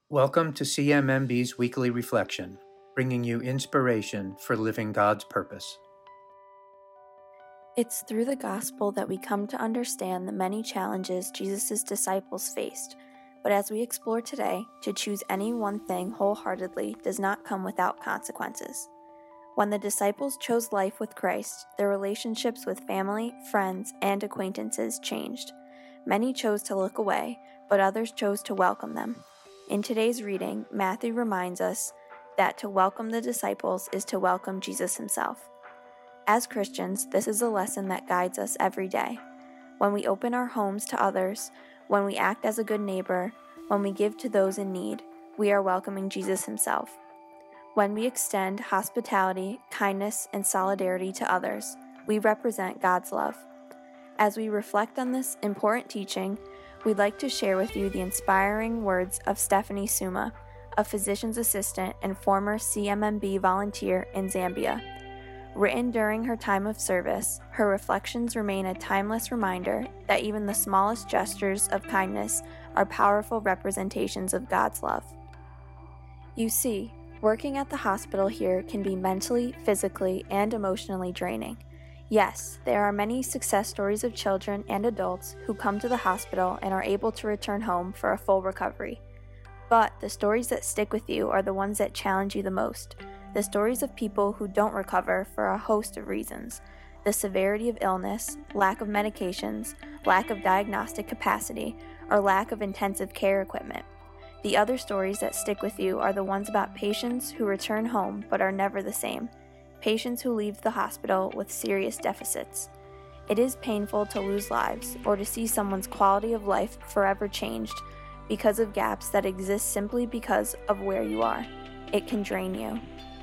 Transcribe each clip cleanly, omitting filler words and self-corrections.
Welcome to CMMB's Weekly Reflection, bringing you inspiration for living God's purpose. It's through the gospel that we come to understand the many challenges Jesus' disciples faced. But as we explore today, to choose any one thing wholeheartedly does not come without consequences. When the disciples chose life with Christ, their relationships with family, friends, and acquaintances changed. Many chose to look away, but others chose to welcome them. In today's reading, Matthew reminds us that to welcome the disciples is to welcome Jesus himself. As Christians, this is a lesson that guides us every day. When we open our homes to others, when we act as a good neighbor, when we give to those in need, we are welcoming Jesus himself. When we extend hospitality, kindness, and solidarity to others, we represent God's love. As we reflect on this important teaching, we'd like to share with you the inspiring words of Stephanie Suma, a physician's assistant and former CMMB volunteer in Zambia. Written during her time of service, her reflections remain a timeless reminder that even the smallest gestures of kindness are powerful representations of God's love. You see, working at the hospital here can be mentally, physically, and emotionally draining. Yes, there are many success stories of children and adults who come to the hospital and are able to return home for a full recovery. But the stories that stick with you are the ones that challenge you the most. The stories of people who don't recover for a host of reasons. The severity of illness, lack of medications, lack of diagnostic capacity, or lack of intensive care equipment. The other stories that stick with you are the ones about patients who return home but are never the same. Patients who leave the hospital with serious deficits. It is painful to lose lives or to see someone's quality of life forever changed because of gaps that exist simply because of where you are. It can drain you.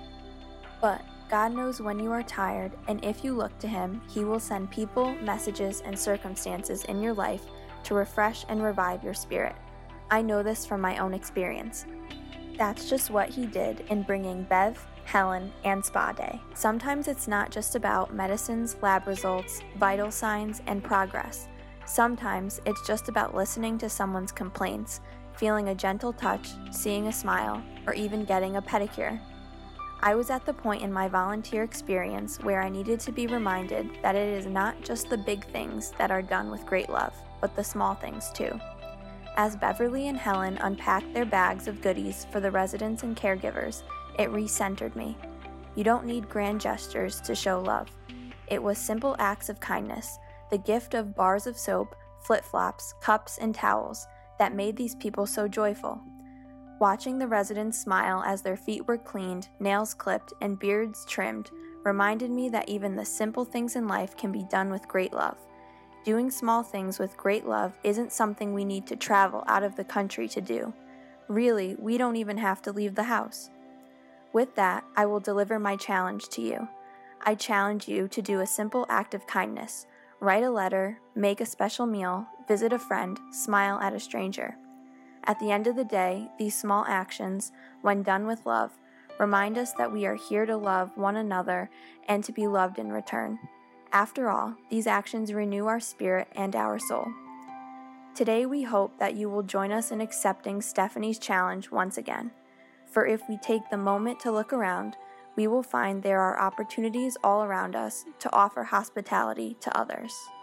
But God knows when you are tired, and if you look to Him, He will send people, messages, and circumstances in your life to refresh and revive your spirit. I know this from my own experience. That's just what He did in bringing Bev, Helen, and Spa Day. Sometimes it's not just about medicines, lab results, vital signs, and progress. Sometimes it's just about listening to someone's complaints, feeling a gentle touch, seeing a smile, or even getting a pedicure. I was at the point in my volunteer experience where I needed to be reminded that it is not just the big things that are done with great love, but the small things too. As Beverly and Helen unpacked their bags of goodies for the residents and caregivers, it recentered me. You don't need grand gestures to show love. It was simple acts of kindness, the gift of bars of soap, flip-flops, cups, and towels that made these people so joyful. Watching the residents smile as their feet were cleaned, nails clipped, and beards trimmed reminded me that even the simple things in life can be done with great love. Doing small things with great love isn't something we need to travel out of the country to do. Really, we don't even have to leave the house. With that, I will deliver my challenge to you. I challenge you to do a simple act of kindness. Write a letter, make a special meal, visit a friend, smile at a stranger. At the end of the day, these small actions, when done with love, remind us that we are here to love one another and to be loved in return. After all, these actions renew our spirit and our soul. Today we hope that you will join us in accepting Stephanie's challenge once again. For if we take the moment to look around, we will find there are opportunities all around us to offer hospitality to others.